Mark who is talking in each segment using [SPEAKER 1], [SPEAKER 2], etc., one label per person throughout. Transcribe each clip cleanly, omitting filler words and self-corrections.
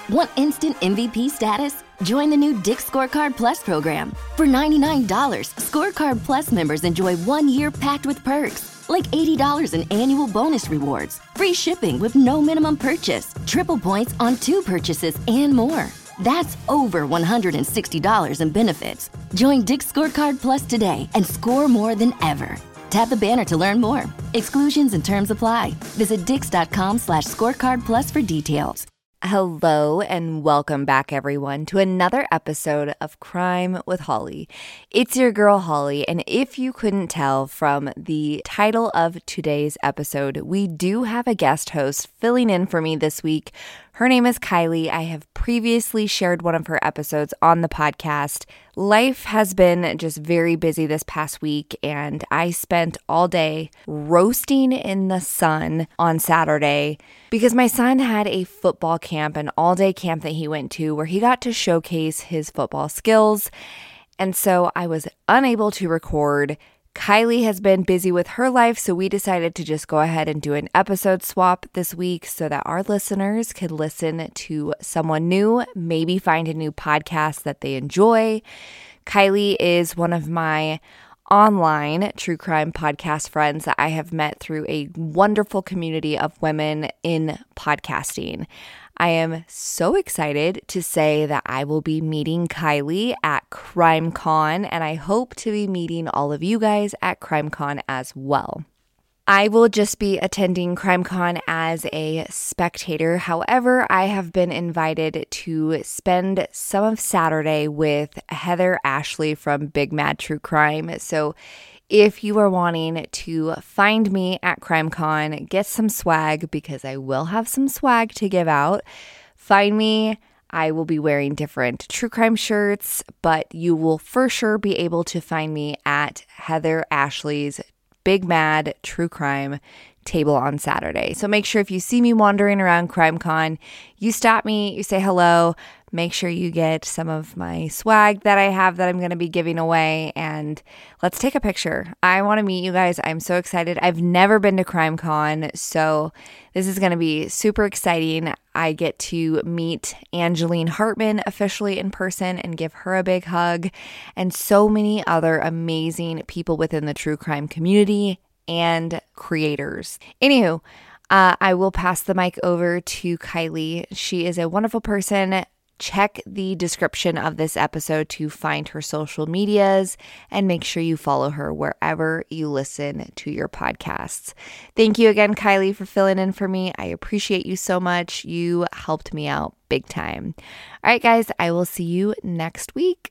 [SPEAKER 1] Want instant MVP status? Join the new Dick's Scorecard Plus program. For $99, Scorecard Plus members enjoy 1 year packed with perks, like $80 in annual bonus rewards, free shipping with no minimum purchase, triple points on 2 purchases, and more. That's over $160 in benefits. Join Dick's Scorecard Plus today and score more than ever. Tap the banner to learn more. Exclusions and terms apply. Visit dix.com/scorecardplus for details.
[SPEAKER 2] Hello and welcome back, everyone, to another episode of Crime with Holly. It's your girl, Holly, and if you couldn't tell from the title of today's episode, we do have a guest host filling in for me this week. Her name is Kylie. I have previously shared one of her episodes on the podcast. Life has been just very busy this past week, and I spent all day roasting in the sun on Saturday because my son had a football camp, an all-day camp that he went to where he got to showcase his football skills, and so I was unable to record. Kylie has been busy with her life, so we decided to just go ahead and do an episode swap this week so that our listeners could listen to someone new, maybe find a new podcast that they enjoy. Kylie is one of my online true crime podcast friends that I have met through a wonderful community of women in podcasting. I am so excited to say that I will be meeting Kylie at CrimeCon, and I hope to be meeting all of you guys at CrimeCon as well. I will just be attending CrimeCon as a spectator. However, I have been invited to spend some of Saturday with Heather Ashley from Big Mad True Crime. So if you are wanting to find me at CrimeCon, get some swag because I will have some swag to give out. Find me. I will be wearing different true crime shirts, but you will for sure be able to find me at Heather Ashley's Big Mad True Crime table on Saturday. So make sure if you see me wandering around CrimeCon, you stop me, you say hello, make sure you get some of my swag that I have that I'm going to be giving away, and let's take a picture. I want to meet you guys. I'm so excited. I've never been to CrimeCon, so this is going to be super exciting. I get to meet Angeline Hartman officially in person and give her a big hug, and so many other amazing people within the true crime community and creators. Anywho, I will pass the mic over to Kylie. She is a wonderful person. Check the description of this episode to find her social medias and make sure you follow her wherever you listen to your podcasts. Thank you again, Kylie, for filling in for me. I appreciate you so much. You helped me out big time. All right, guys, I will see you next week.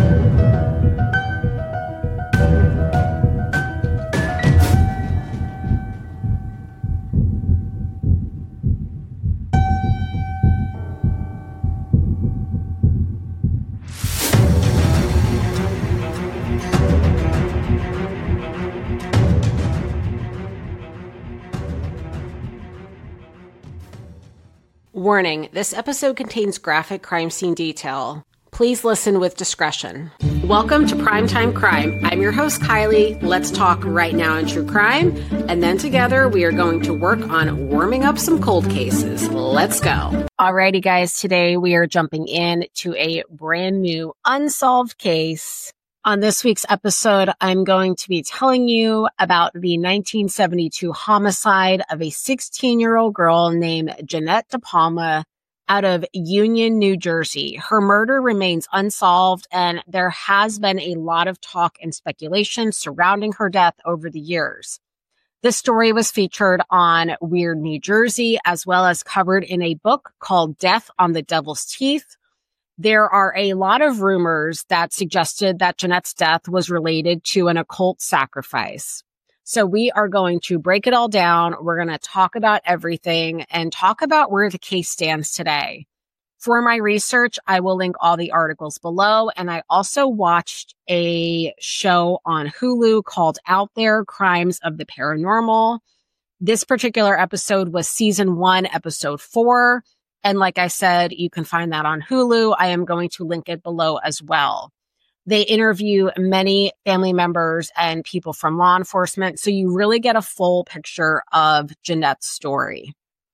[SPEAKER 3] Warning, this episode contains graphic crime scene detail. Please listen with discretion. Welcome to Primetime Crime. I'm your host, Kylie. Let's talk right now in true crime, and then together we are going to work on warming up some cold cases. Let's go. Alrighty, guys. Today we are jumping in to a brand new unsolved case. On this week's episode, I'm going to be telling you about the 1972 homicide of a 16-year-old girl named Jeanette DePalma out of Union, New Jersey. Her murder remains unsolved, and there has been a lot of talk and speculation surrounding her death over the years. This story was featured on Weird New Jersey, as well as covered in a book called Death on the Devil's Teeth. There are a lot of rumors that suggested that Jeanette's death was related to an occult sacrifice. So we are going to break it all down. We're going to talk about everything and talk about where the case stands today. For my research, I will link all the articles below. And I also watched a show on Hulu called Out There: Crimes of the Paranormal. This particular episode was season 1, episode 4. And like I said, you can find that on Hulu. I am going to link it below as well. They interview many family members and people from law enforcement, so you really get a full picture of Jeanette's story.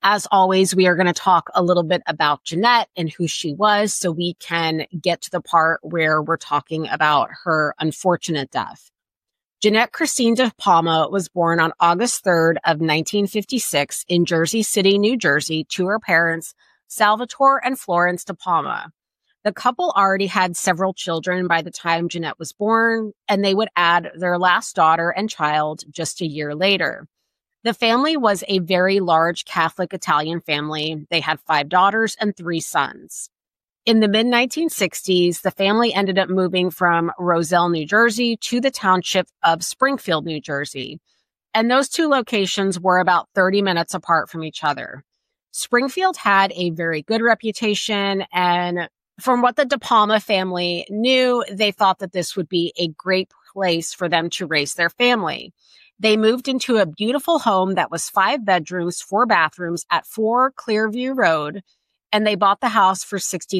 [SPEAKER 3] As always, we are going to talk a little bit about Jeanette and who she was so we can get to the part where we're talking about her unfortunate death. Jeanette Christine De Palma was born on August 3rd of 1956 in Jersey City, New Jersey, to her parents, Salvatore and Florence De Palma. The couple already had several children by the time Jeanette was born, and they would add their last daughter and child just a year later. The family was a very large Catholic Italian family. They had 5 daughters and 3 sons. In the mid-1960s, the family ended up moving from Roselle, New Jersey to the township of Springfield, New Jersey. And those 2 locations were about 30 minutes apart from each other. Springfield had a very good reputation, and from what the De Palma family knew, they thought that this would be a great place for them to raise their family. They moved into a beautiful home that was 5 bedrooms, 4 bathrooms at 4 Clearview Road, and they bought the house for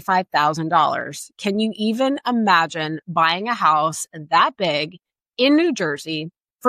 [SPEAKER 3] $65,000. Can you even imagine buying a house that big in New Jersey for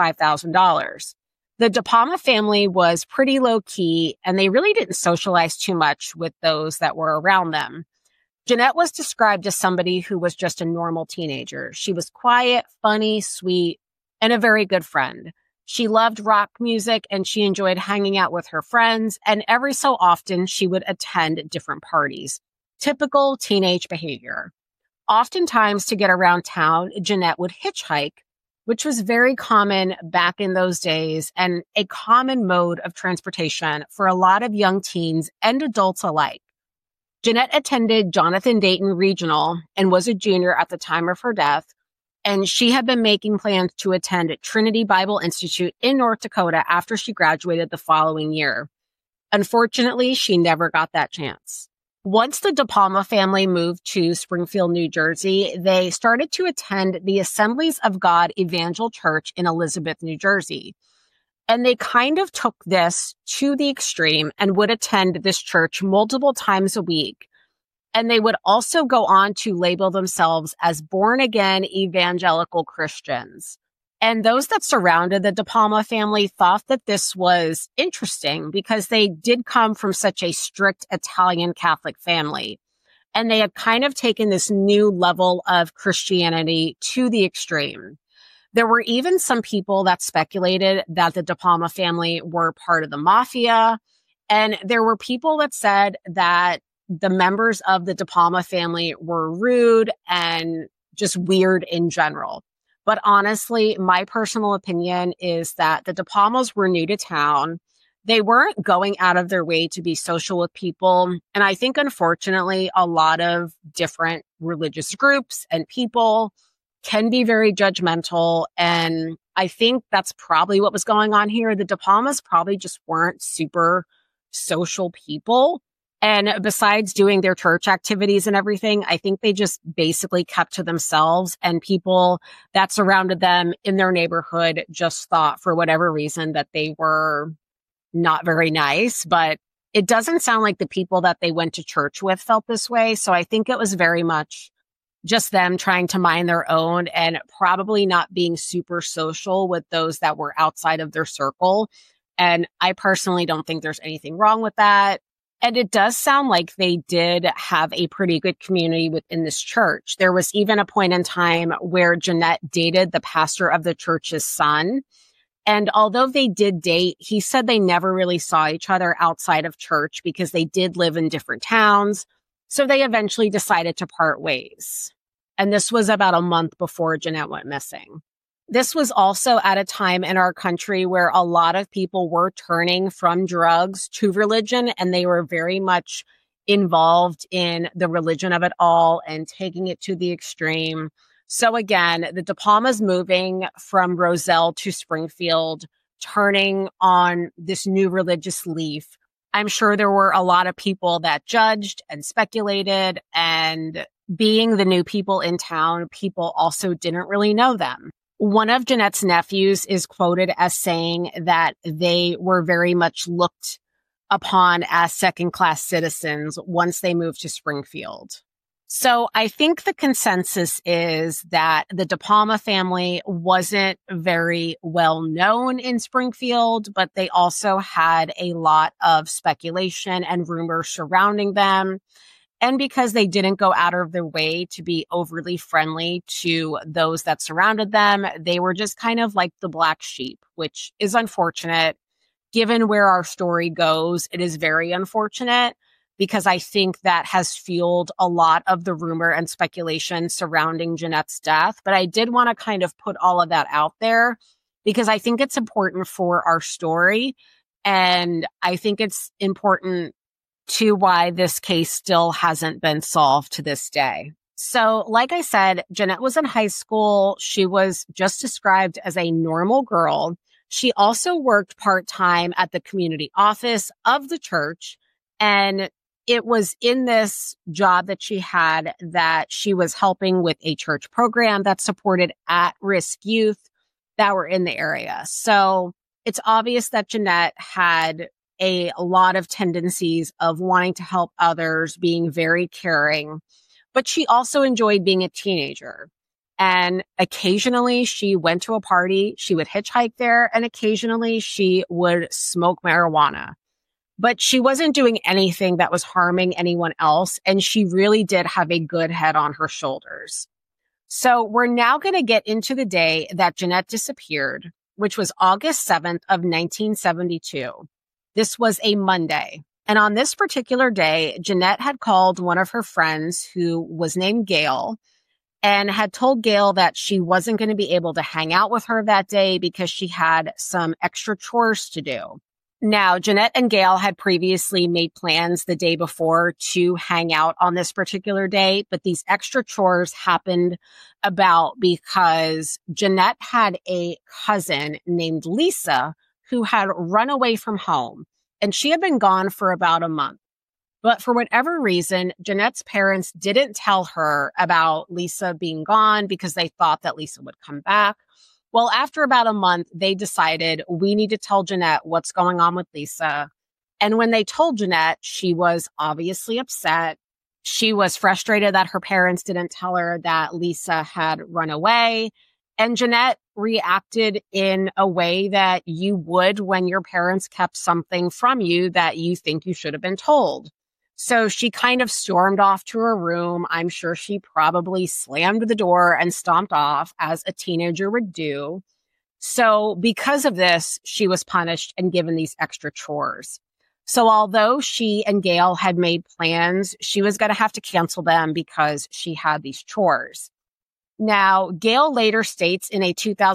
[SPEAKER 3] $65,000? The De Palma family was pretty low key, and they really didn't socialize too much with those that were around them. Jeanette was described as somebody who was just a normal teenager. She was quiet, funny, sweet, and a very good friend. She loved rock music and she enjoyed hanging out with her friends, and every so often she would attend different parties. Typical teenage behavior. Oftentimes to get around town, Jeanette would hitchhike, which was very common back in those days and a common mode of transportation for a lot of young teens and adults alike. Jeanette attended Jonathan Dayton Regional and was a junior at the time of her death, and she had been making plans to attend Trinity Bible Institute in North Dakota after she graduated the following year. Unfortunately, she never got that chance. Once the De Palma family moved to Springfield, New Jersey, they started to attend the Assemblies of God Evangel Church in Elizabeth, New Jersey. And they kind of took this to the extreme and would attend this church multiple times a week. And they would also go on to label themselves as born-again evangelical Christians. And those that surrounded the De Palma family thought that this was interesting because they did come from such a strict Italian Catholic family. And they had kind of taken this new level of Christianity to the extreme. There were even some people that speculated that the De Palma family were part of the mafia. And there were people that said that the members of the De Palma family were rude and just weird in general. But honestly, my personal opinion is that the De Palmas were new to town. They weren't going out of their way to be social with people. And I think, unfortunately, a lot of different religious groups and people can be very judgmental. And I think that's probably what was going on here. The De Palmas probably just weren't super social people. And besides doing their church activities and everything, I think they just basically kept to themselves, and people that surrounded them in their neighborhood just thought for whatever reason that they were not very nice. But it doesn't sound like the people that they went to church with felt this way. So I think it was very much just them trying to mind their own and probably not being super social with those that were outside of their circle. And I personally don't think there's anything wrong with that. And it does sound like they did have a pretty good community within this church. There was even a point in time where Jeanette dated the pastor of the church's son. And although they did date, he said they never really saw each other outside of church because they did live in different towns. So they eventually decided to part ways. And this was about a month before Jeanette went missing. This was also at a time in our country where a lot of people were turning from drugs to religion, and they were very much involved in the religion of it all and taking it to the extreme. So again, the De Palmas moving from Roselle to Springfield, turning on this new religious leaf. I'm sure there were a lot of people that judged and speculated, and being the new people in town, people also didn't really know them. One of Jeanette's nephews is quoted as saying that they were very much looked upon as second-class citizens once they moved to Springfield. So I think the consensus is that the De Palma family wasn't very well known in Springfield, but they also had a lot of speculation and rumors surrounding them. And because they didn't go out of their way to be overly friendly to those that surrounded them, they were just kind of like the black sheep, which is unfortunate. Given where our story goes, it is very unfortunate, because I think that has fueled a lot of the rumor and speculation surrounding Jeanette's death. But I did want to kind of put all of that out there because I think it's important for our story. And I think it's important to why this case still hasn't been solved to this day. So like I said, Jeanette was in high school. She was just described as a normal girl. She also worked part-time at the community office of the church. And it was in this job that she had that she was helping with a church program that supported at-risk youth that were in the area. So it's obvious that Jeanette had a lot of tendencies of wanting to help others, being very caring, but she also enjoyed being a teenager. And occasionally she went to a party, she would hitchhike there, and occasionally she would smoke marijuana. But she wasn't doing anything that was harming anyone else, and she really did have a good head on her shoulders. So we're now going to get into the day that Jeanette disappeared, which was August 7th of 1972. This was a Monday. And on this particular day, Jeanette had called one of her friends who was named Gail and had told Gail that she wasn't going to be able to hang out with her that day because she had some extra chores to do. Now, Jeanette and Gail had previously made plans the day before to hang out on this particular day, but these extra chores happened about because Jeanette had a cousin named Lisa who had run away from home, and she had been gone for about a month. But for whatever reason, Jeanette's parents didn't tell her about Lisa being gone because they thought that Lisa would come back. Well, after about a month, they decided we need to tell Jeanette what's going on with Lisa. And when they told Jeanette, she was obviously upset. She was frustrated that her parents didn't tell her that Lisa had run away. And Jeanette reacted in a way that you would when your parents kept something from you that you think you should have been told. So she kind of stormed off to her room. I'm sure she probably slammed the door and stomped off as a teenager would do. So because of this, she was punished and given these extra chores. So although she and Gail had made plans, she was going to have to cancel them because she had these chores. Now, Gail later states in a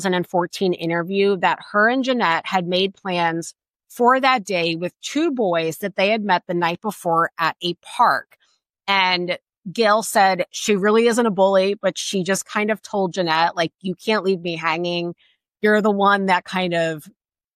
[SPEAKER 3] 2014 interview that her and Jeanette had made plans for that day with two boys that they had met the night before at a park. And Gail said she really isn't a bully, but she just kind of told Jeanette, like, you can't leave me hanging. You're the one that kind of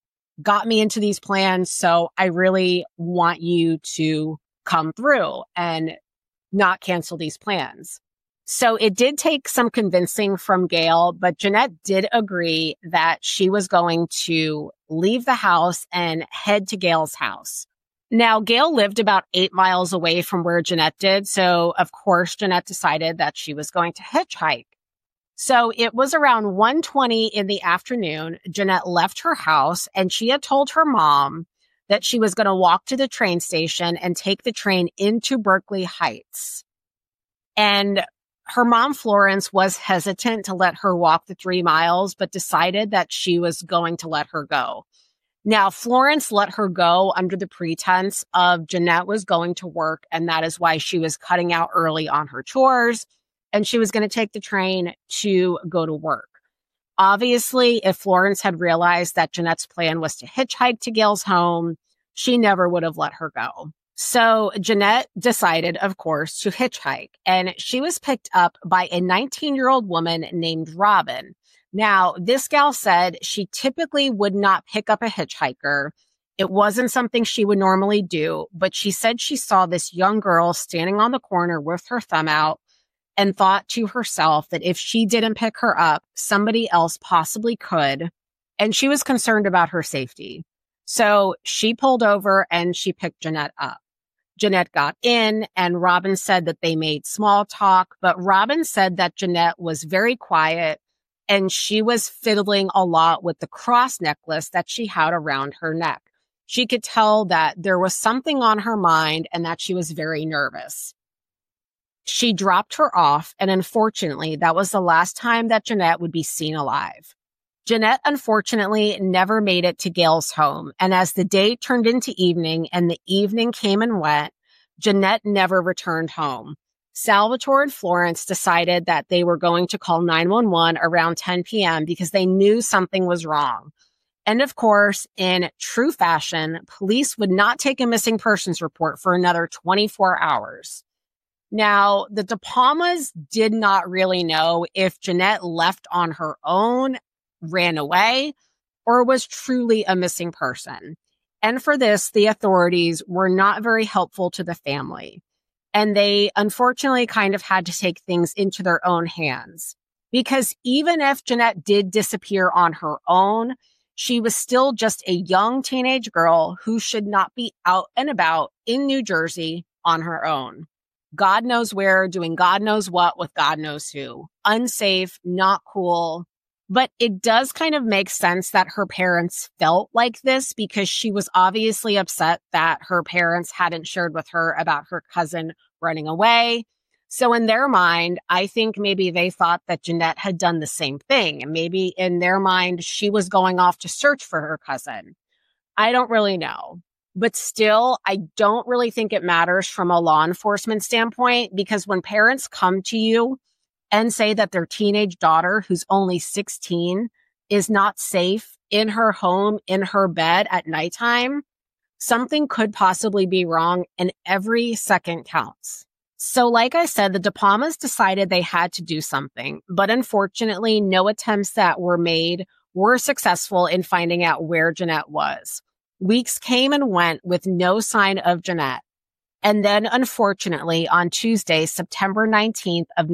[SPEAKER 3] got me into these plans. So I really want you to come through and not cancel these plans. So it did take some convincing from Gail, but Jeanette did agree that she was going to leave the house and head to Gail's house. Now, Gail lived about 8 miles away from where Jeanette did. So, of course, Jeanette decided that she was going to hitchhike. So it was around 1:20 in the afternoon. Jeanette left her house and she had told her mom that she was going to walk to the train station and take the train into Berkeley Heights. And her mom, Florence, was hesitant to let her walk the 3 miles, but decided that she was going to let her go. Now, Florence let her go under the pretense of Jeanette was going to work, and that is why she was cutting out early on her chores, and she was going to take the train to go to work. Obviously, if Florence had realized that Jeanette's plan was to hitchhike to Gail's home, she never would have let her go. So Jeanette decided, of course, to hitchhike, and she was picked up by a 19-year-old woman named Robin. Now, this gal said she typically would not pick up a hitchhiker. It wasn't something she would normally do, but she said she saw this young girl standing on the corner with her thumb out and thought to herself that if she didn't pick her up, somebody else possibly could, and she was concerned about her safety. So she pulled over and she picked Jeanette up. Jeanette got in, and Robin said that they made small talk, but Robin said that Jeanette was very quiet and she was fiddling a lot with the cross necklace that she had around her neck. She could tell that there was something on her mind and that she was very nervous. She dropped her off, and unfortunately, that was the last time that Jeanette would be seen alive. Jeanette, unfortunately, never made it to Gail's home, and as the day turned into evening and the evening came and went, Jeanette never returned home. Salvatore and Florence decided that they were going to call 911 around 10 p.m. because they knew something was wrong. And of course, in true fashion, police would not take a missing persons report for another 24 hours. Now, the De Palmas did not really know if Jeanette left on her own, ran away, or was truly a missing person. And for this, the authorities were not very helpful to the family. And they unfortunately kind of had to take things into their own hands. Because even if Jeanette did disappear on her own, she was still just a young teenage girl who should not be out and about in New Jersey on her own. God knows where, doing God knows what with God knows who. Unsafe, not cool. But it does kind of make sense that her parents felt like this because she was obviously upset that her parents hadn't shared with her about her cousin running away. So in their mind, I think maybe they thought that Jeanette had done the same thing. And maybe in their mind, she was going off to search for her cousin. I don't really know. But still, I don't really think it matters from a law enforcement standpoint, because when parents come to you and say that their teenage daughter, who's only 16, is not safe in her home, in her bed at nighttime, something could possibly be wrong, and every second counts. So like I said, the De Palmas decided they had to do something, but unfortunately, no attempts that were made were successful in finding out where Jeanette was. Weeks came and went with no sign of Jeanette. And then, unfortunately, on Tuesday, September 19th of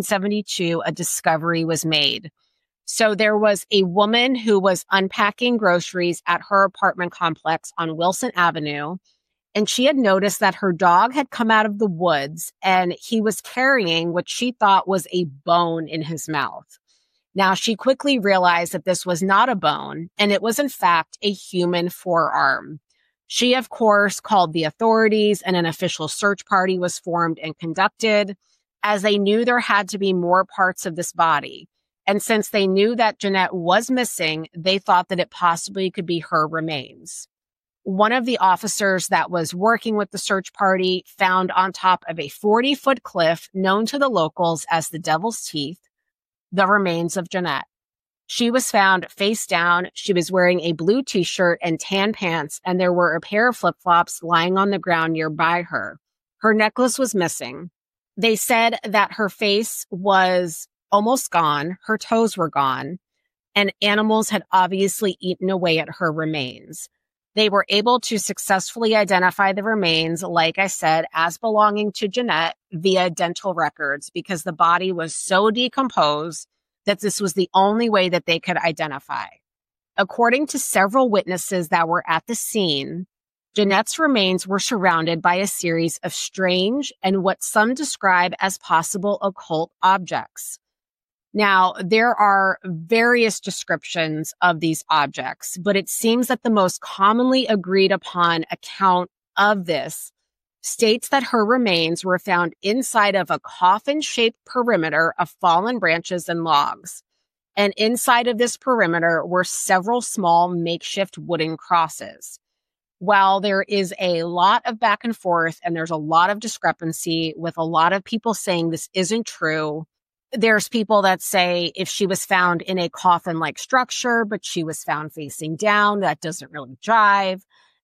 [SPEAKER 3] 1972, a discovery was made. So there was a woman who was unpacking groceries at her apartment complex on Wilson Avenue, and she had noticed that her dog had come out of the woods and he was carrying what she thought was a bone in his mouth. Now, she quickly realized that this was not a bone, and it was, in fact, a human forearm. She, of course, called the authorities, and an official search party was formed and conducted, as they knew there had to be more parts of this body. And since they knew that Jeanette was missing, they thought that it possibly could be her remains. One of the officers that was working with the search party found on top of a 40-foot cliff known to the locals as the Devil's Teeth the remains of Jeanette. She was found face down. She was wearing a blue t-shirt and tan pants, and there were a pair of flip-flops lying on the ground nearby her. Her necklace was missing. They said that her face was almost gone, her toes were gone, and animals had obviously eaten away at her remains. They were able to successfully identify the remains, like I said, as belonging to Jeanette via dental records, because the body was so decomposed that this was the only way that they could identify. According to several witnesses that were at the scene, Jeanette's remains were surrounded by a series of strange and what some describe as possible occult objects. Now, there are various descriptions of these objects, but it seems that the most commonly agreed upon account of this states that her remains were found inside of a coffin-shaped perimeter of fallen branches and logs. And inside of this perimeter were several small makeshift wooden crosses. While there is a lot of back and forth and there's a lot of discrepancy with a lot of people saying this isn't true, there's people that say if she was found in a coffin-like structure, but she was found facing down, that doesn't really jive.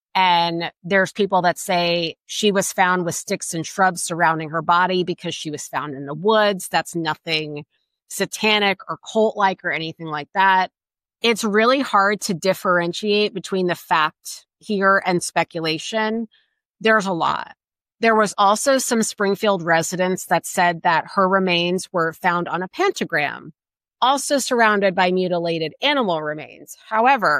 [SPEAKER 3] And there's people that say she was found with sticks and shrubs surrounding her body because she was found in the woods. That's nothing satanic or cult-like or anything like that. It's really hard to differentiate between the fact here and speculation. There's a lot. There was also some Springfield residents that said that her remains were found on a pentagram, also surrounded by mutilated animal remains. However,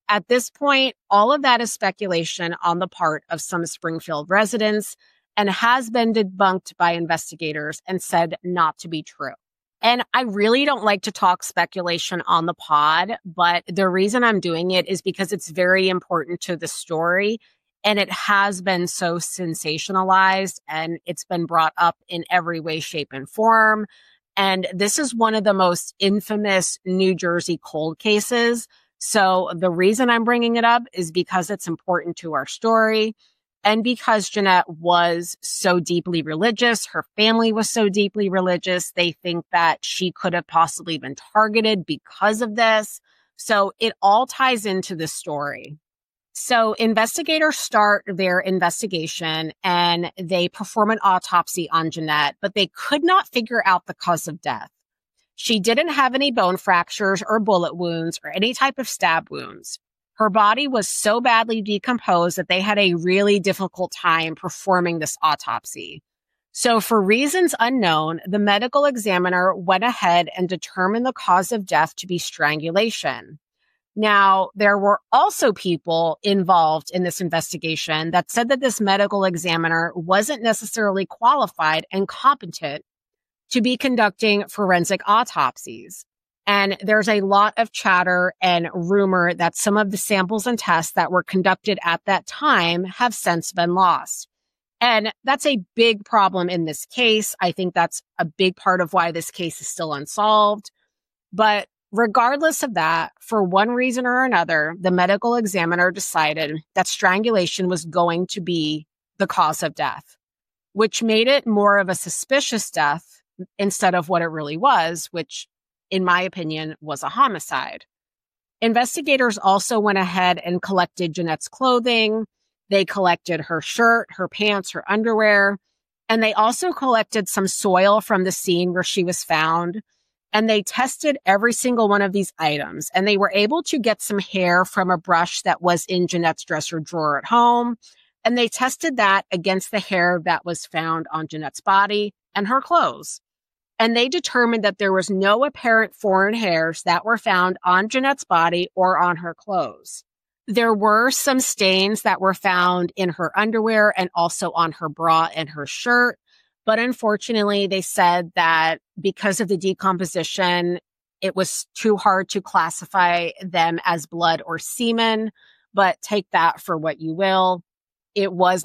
[SPEAKER 3] At this point, all of that is speculation on the part of some Springfield residents and has been debunked by investigators and said not to be true. And I really don't like to talk speculation on the pod, but the reason I'm doing it is because it's very important to the story. And it has been so sensationalized and it's been brought up in every way, shape, and form. And this is one of the most infamous New Jersey cold cases. So the reason I'm bringing it up is because it's important to our story. And because Jeanette was so deeply religious, her family was so deeply religious, they think that she could have possibly been targeted because of this. So it all ties into the story. So investigators start their investigation and they perform an autopsy on Jeanette, but they could not figure out the cause of death. She didn't have any bone fractures or bullet wounds or any type of stab wounds. Her body was so badly decomposed that they had a really difficult time performing this autopsy. So for reasons unknown, the medical examiner went ahead and determined the cause of death to be strangulation. Now, there were also people involved in this investigation that said that this medical examiner wasn't necessarily qualified and competent to be conducting forensic autopsies. And there's a lot of chatter and rumor that some of the samples and tests that were conducted at that time have since been lost. And that's a big problem in this case. I think that's a big part of why this case is still unsolved. But regardless of that, for one reason or another, the medical examiner decided that strangulation was going to be the cause of death, which made it more of a suspicious death instead of what it really was, which in my opinion, was a homicide. Investigators also went ahead and collected Jeanette's clothing. They collected her shirt, her pants, her underwear, and they also collected some soil from the scene where she was found. And they tested every single one of these items. And they were able to get some hair from a brush that was in Jeanette's dresser drawer at home. And they tested that against the hair that was found on Jeanette's body and her clothes. And they determined that there was no apparent foreign hairs that were found on Jeanette's body or on her clothes. There were some stains that were found in her underwear and also on her bra and her shirt. But unfortunately, they said that because of the decomposition, it was too hard to classify them as blood or semen. But take that for what you will. It was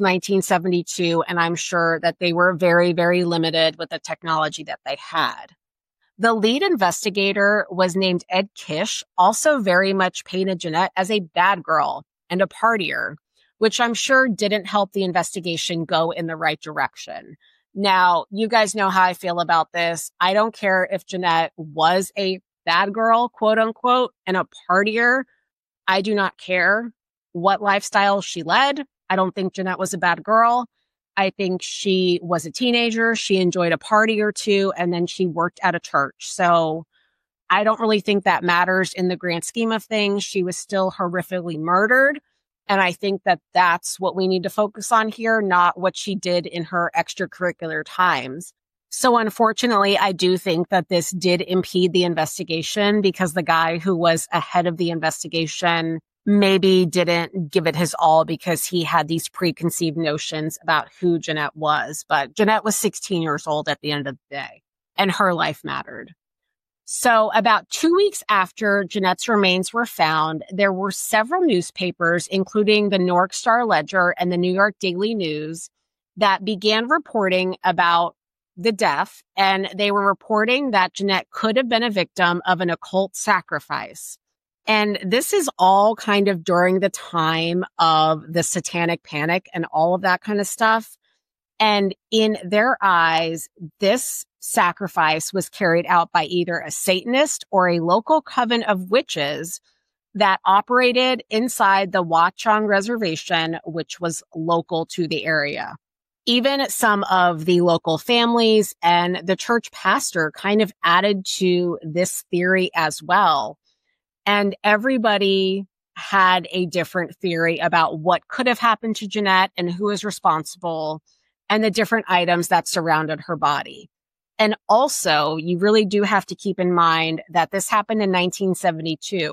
[SPEAKER 3] 1972, and I'm sure that they were very, very limited with the technology that they had. The lead investigator was named Ed Kish, also very much painted Jeanette as a bad girl and a partier, which I'm sure didn't help the investigation go in the right direction. Now, you guys know how I feel about this. I don't care if Jeanette was a bad girl, quote unquote, and a partier. I do not care what lifestyle she led. I don't think Jeanette was a bad girl. I think she was a teenager. She enjoyed a party or two, and then she worked at a church. So I don't really think that matters in the grand scheme of things. She was still horrifically murdered. And I think that that's what we need to focus on here, not what she did in her extracurricular times. So unfortunately, I do think that this did impede the investigation because the guy who was ahead of the investigation maybe didn't give it his all because he had these preconceived notions about who Jeanette was. But Jeanette was 16 years old at the end of the day, and her life mattered. So about 2 weeks after Jeanette's remains were found, there were several newspapers, including the Newark Star Ledger and the New York Daily News, that began reporting about the death. And they were reporting that Jeanette could have been a victim of an occult sacrifice. And this is all kind of during the time of the Satanic Panic and all of that kind of stuff. And in their eyes, this sacrifice was carried out by either a Satanist or a local coven of witches that operated inside the Watchung Reservation, which was local to the area. Even some of the local families and the church pastor kind of added to this theory as well. And everybody had a different theory about what could have happened to Jeanette and who is responsible and the different items that surrounded her body. And also, you really do have to keep in mind that this happened in 1972.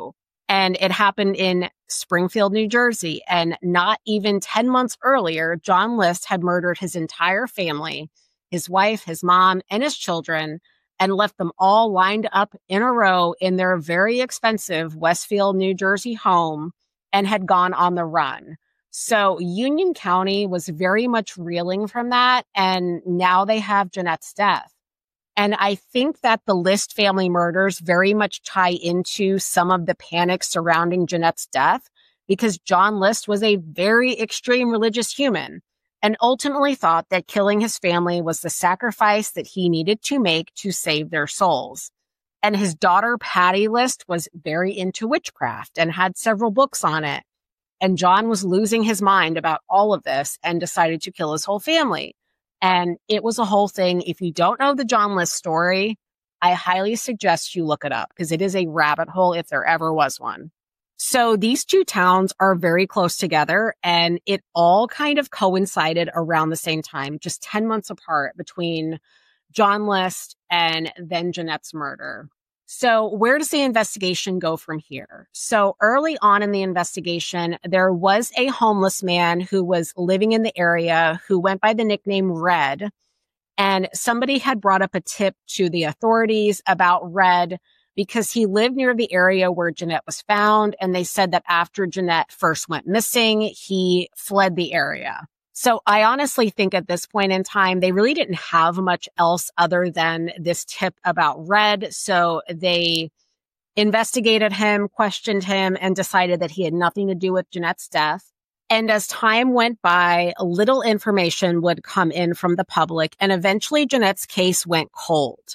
[SPEAKER 3] And it happened in Springfield, New Jersey. And not even 10 months earlier, John List had murdered his entire family, his wife, his mom, and his children, and left them all lined up in a row in their very expensive Westfield, New Jersey home, and had gone on the run. So Union County was very much reeling from that. And now they have Jeanette's death. And I think that the List family murders very much tie into some of the panic surrounding Jeanette's death, because John List was a very extreme religious human and ultimately thought that killing his family was the sacrifice that he needed to make to save their souls. And his daughter, Patty List, was very into witchcraft and had several books on it. And John was losing his mind about all of this and decided to kill his whole family. And it was a whole thing. If you don't know the John List story, I highly suggest you look it up, because it is a rabbit hole if there ever was one. So these two towns are very close together, and it all kind of coincided around the same time, just 10 months apart between John List and then Jeanette's murder. So where does the investigation go from here? So early on in the investigation, there was a homeless man who was living in the area who went by the nickname Red. And somebody had brought up a tip to the authorities about Red because he lived near the area where Jeanette was found. And they said that after Jeanette first went missing, he fled the area. So I honestly think at this point in time, they really didn't have much else other than this tip about Red. So they investigated him, questioned him, and decided that he had nothing to do with Jeanette's death. And as time went by, little information would come in from the public, and eventually Jeanette's case went cold.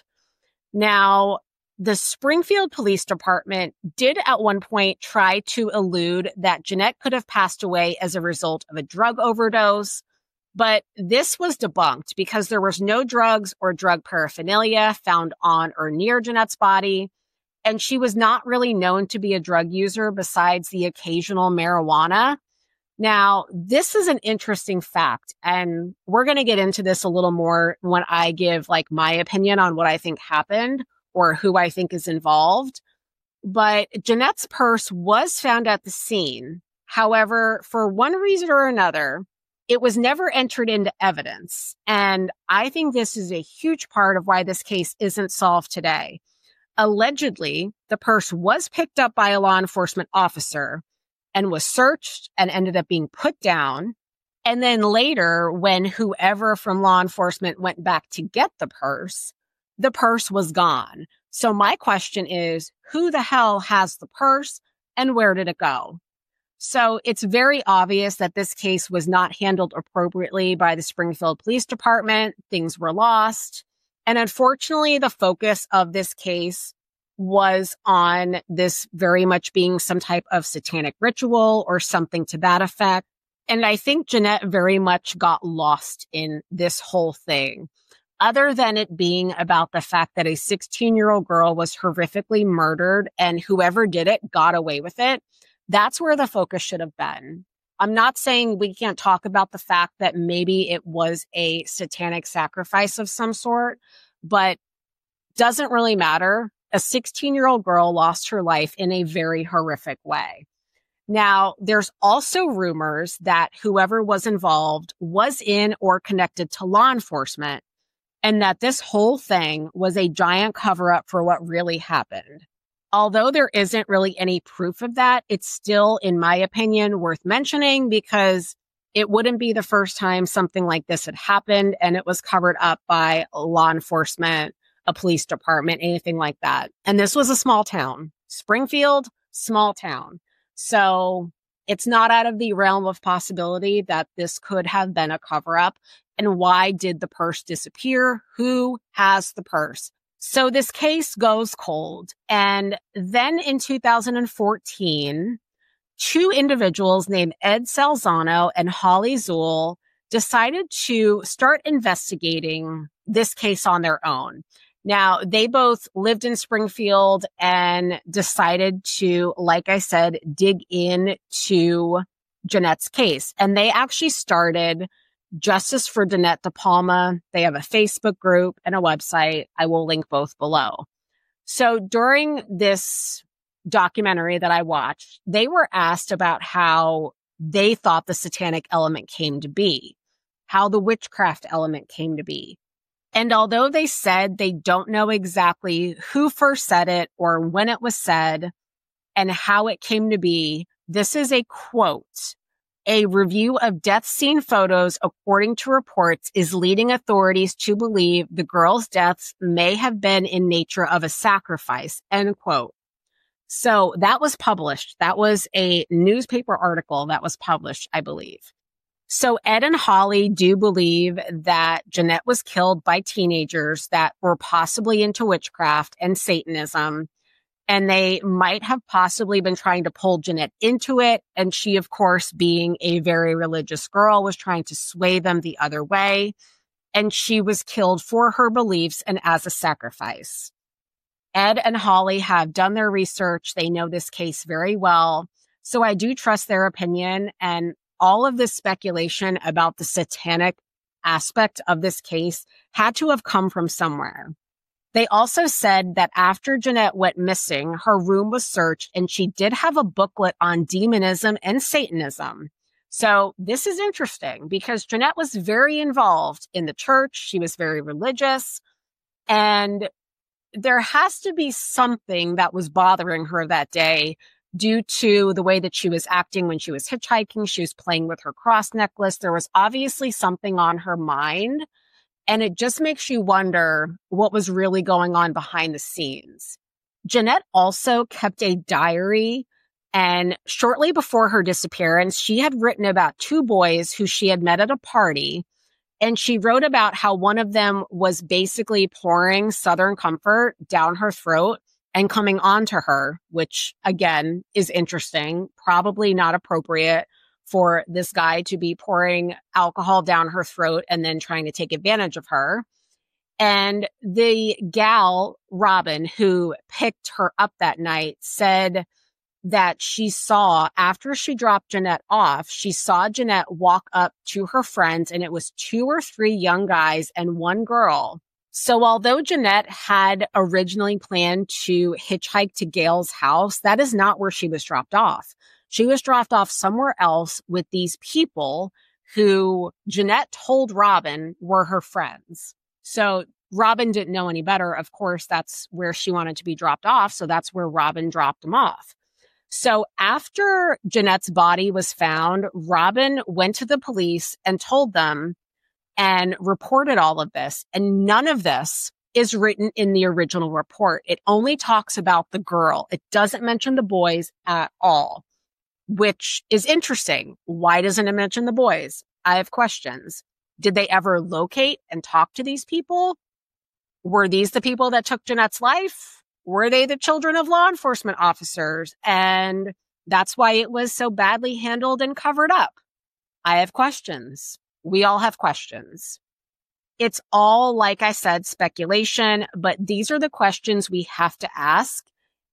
[SPEAKER 3] Now, the Springfield Police Department did at one point try to allude that Jeanette could have passed away as a result of a drug overdose, but this was debunked because there was no drugs or drug paraphernalia found on or near Jeanette's body, and she was not really known to be a drug user besides the occasional marijuana. Now, this is an interesting fact, and we're going to get into this a little more when I give my opinion on what I think happened or who I think is involved. But Jeanette's purse was found at the scene. However, for one reason or another, it was never entered into evidence. And I think this is a huge part of why this case isn't solved today. Allegedly, the purse was picked up by a law enforcement officer and was searched and ended up being put down. And then later, when whoever from law enforcement went back to get the purse was gone. So my question is, who the hell has the purse and where did it go? So it's very obvious that this case was not handled appropriately by the Springfield Police Department. Things were lost. And unfortunately, the focus of this case was on this very much being some type of satanic ritual or something to that effect. And I think Jeanette very much got lost in this whole thing. Other than it being about the fact that a 16-year-old girl was horrifically murdered and whoever did it got away with it, that's where the focus should have been. I'm not saying we can't talk about the fact that maybe it was a satanic sacrifice of some sort, but doesn't really matter. A 16-year-old girl lost her life in a very horrific way. Now, there's also rumors that whoever was involved was in or connected to law enforcement, and that this whole thing was a giant cover-up for what really happened. Although there isn't really any proof of that, it's still, in my opinion, worth mentioning because it wouldn't be the first time something like this had happened and it was covered up by law enforcement, a police department, anything like that. And this was a small town. Springfield, small town. So it's not out of the realm of possibility that this could have been a cover-up. And why did the purse disappear? Who has the purse? So this case goes cold. And then in 2014, two individuals named Ed Salzano and Holly Zuhl decided to start investigating this case on their own. Now, they both lived in Springfield and decided to, like I said, dig into Jeanette's case. And they actually started Justice for Danette De Palma. They have a Facebook group and a website. I will link both below. So during this documentary that I watched, they were asked about how they thought the satanic element came to be, how the witchcraft element came to be. And although they said they don't know exactly who first said it or when it was said and how it came to be, this is a quote. A review of death scene photos, according to reports, is leading authorities to believe the girls' deaths may have been in nature of a sacrifice, end quote. So that was published. That was a newspaper article that was published, I believe. So Ed and Holly do believe that Jeanette was killed by teenagers that were possibly into witchcraft and Satanism, and they might have possibly been trying to pull Jeanette into it. And she, of course, being a very religious girl, was trying to sway them the other way. And she was killed for her beliefs and as a sacrifice. Ed and Holly have done their research. They know this case very well. So I do trust their opinion. And all of this speculation about the satanic aspect of this case had to have come from somewhere. They also said that after Jeanette went missing, her room was searched and she did have a booklet on demonism and Satanism. So this is interesting because Jeanette was very involved in the church. She was very religious, and there has to be something that was bothering her that day due to the way that she was acting when she was hitchhiking. She was playing with her cross necklace. There was obviously something on her mind, and it just makes you wonder what was really going on behind the scenes. Jeanette also kept a diary, and shortly before her disappearance, she had written about two boys who she had met at a party. And she wrote about how one of them was basically pouring Southern Comfort down her throat and coming onto her, which again is interesting, probably not appropriate for this guy to be pouring alcohol down her throat and then trying to take advantage of her. And the gal, Robin, who picked her up that night, said that she saw, after she dropped Jeanette off, she saw Jeanette walk up to her friends, and it was 2 or 3 young guys and 1 girl. So although Jeanette had originally planned to hitchhike to Gail's house, that is not where she was dropped off. She was dropped off somewhere else with these people who Jeanette told Robin were her friends. So Robin didn't know any better. Of course, that's where she wanted to be dropped off. So that's where Robin dropped them off. So after Jeanette's body was found, Robin went to the police and told them and reported all of this. And none of this is written in the original report. It only talks about the girl. It doesn't mention the boys at all, which is interesting. Why doesn't it mention the boys? I have questions. Did they ever locate and talk to these people? Were these the people that took Jeanette's life? Were they the children of law enforcement officers? And that's why it was so badly handled and covered up. I have questions. We all have questions. It's all, like I said, speculation, but these are the questions we have to ask.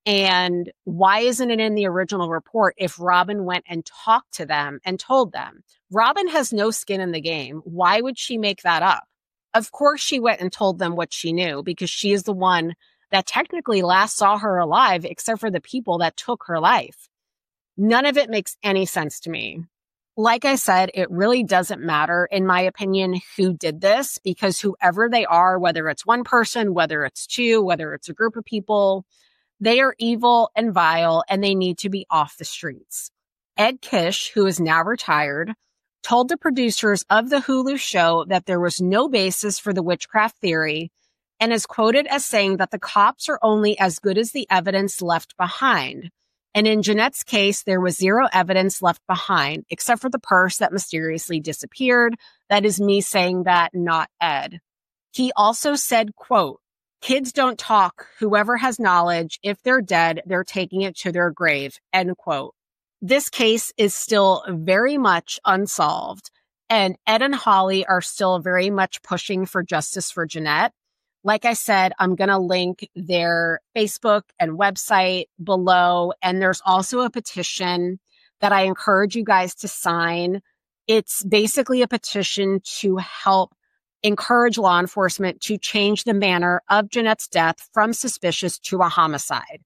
[SPEAKER 3] And why isn't it in the original report if Robin went and talked to them and told them? Robin has no skin in the game. Why would she make that up? Of course, she went and told them what she knew because she is the one that technically last saw her alive, except for the people that took her life. None of it makes any sense to me. Like I said, it really doesn't matter, in my opinion, who did this, because whoever they are, whether it's one person, whether it's 2, whether it's a group of people, they are evil and vile, and they need to be off the streets. Ed Kish, who is now retired, told the producers of the Hulu show that there was no basis for the witchcraft theory, and is quoted as saying that the cops are only as good as the evidence left behind. And in Jeanette's case, there was 0 evidence left behind, except for the purse that mysteriously disappeared. That is me saying that, not Ed. He also said, quote, "Kids don't talk. Whoever has knowledge, if they're dead, they're taking it to their grave," end quote. This case is still very much unsolved, and Ed and Holly are still very much pushing for justice for Jeanette. Like I said, I'm going to link their Facebook and website below. And there's also a petition that I encourage you guys to sign. It's basically a petition to help encourage law enforcement to change the manner of Jeanette's death from suspicious to a homicide.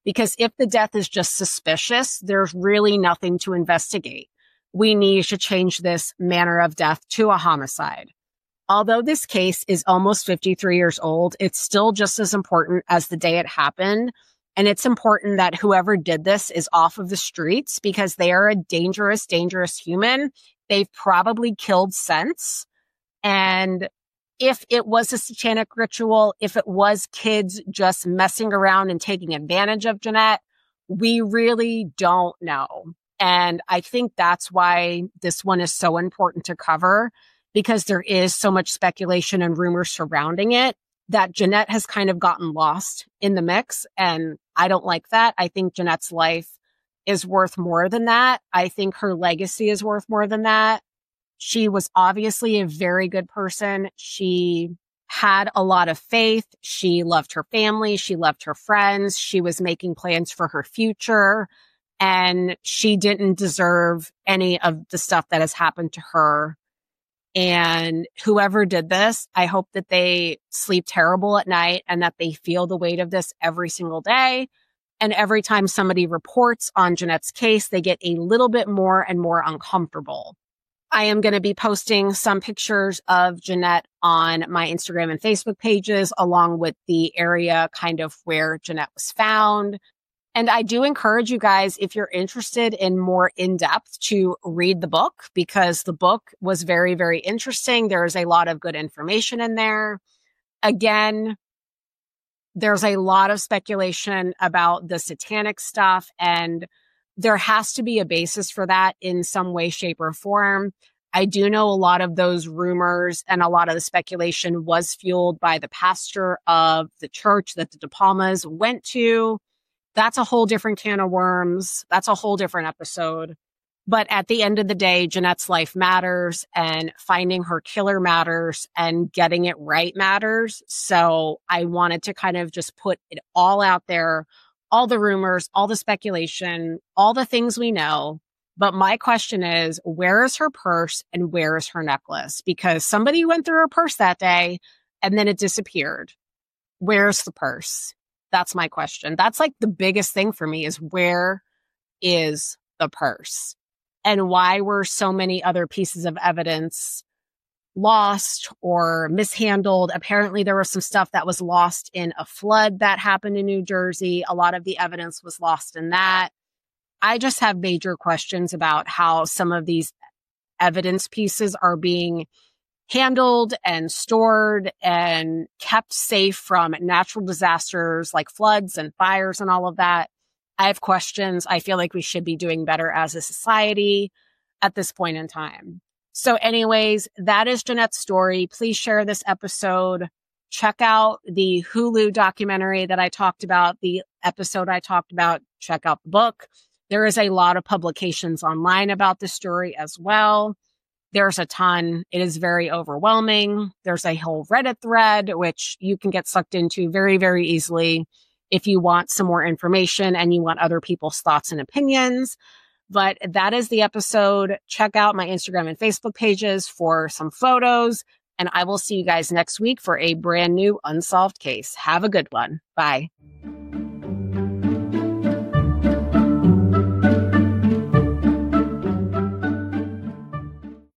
[SPEAKER 3] Because if the death is just suspicious, there's really nothing to investigate. We need to change this manner of death to a homicide. Although this case is almost 53 years old, it's still just as important as the day it happened. And it's important that whoever did this is off of the streets because they are a dangerous, dangerous human. They've probably killed since. And if it was a satanic ritual, if it was kids just messing around and taking advantage of Jeanette, we really don't know. And I think that's why this one is so important to cover, because there is so much speculation and rumors surrounding it that Jeanette has kind of gotten lost in the mix. And I don't like that. I think Jeanette's life is worth more than that. I think her legacy is worth more than that. She was obviously a very good person. She had a lot of faith. She loved her family. She loved her friends. She was making plans for her future. And she didn't deserve any of the stuff that has happened to her. And whoever did this, I hope that they sleep terrible at night and that they feel the weight of this every single day. And every time somebody reports on Jeanette's case, they get a little bit more and more uncomfortable. I am going to be posting some pictures of Jeanette on my Instagram and Facebook pages, along with the area kind of where Jeanette was found. And I do encourage you guys, if you're interested in more in-depth, to read the book, because the book was very, very interesting. There is a lot of good information in there. Again, there's a lot of speculation about the satanic stuff, and there has to be a basis for that in some way, shape, or form. I do know a lot of those rumors and a lot of the speculation was fueled by the pastor of the church that the De Palmas went to. That's a whole different can of worms. That's a whole different episode. But at the end of the day, Jeanette's life matters, and finding her killer matters, and getting it right matters. So I wanted to kind of just put it all out there, all the rumors, all the speculation, all the things we know. But my question is, where is her purse and where is her necklace? Because somebody went through her purse that day and then it disappeared. Where's the purse? That's my question. That's like the biggest thing for me, is where is the purse? And why were so many other pieces of evidence lost or mishandled? Apparently there was some stuff that was lost in a flood that happened in New Jersey. A lot of the evidence was lost in that. I just have major questions about how some of these evidence pieces are being handled and stored and kept safe from natural disasters like floods and fires and all of that. I have questions. I feel like we should be doing better as a society at this point in time. So anyways, that is Jeanette's story. Please share this episode. Check out the Hulu documentary that I talked about, the episode I talked about. Check out the book. There is a lot of publications online about this story as well. There's a ton. It is very overwhelming. There's a whole Reddit thread, which you can get sucked into very, very easily if you want some more information and you want other people's thoughts and opinions. But that is the episode. Check out my Instagram and Facebook pages for some photos. And I will see you guys next week for a brand new unsolved case. Have a good one. Bye.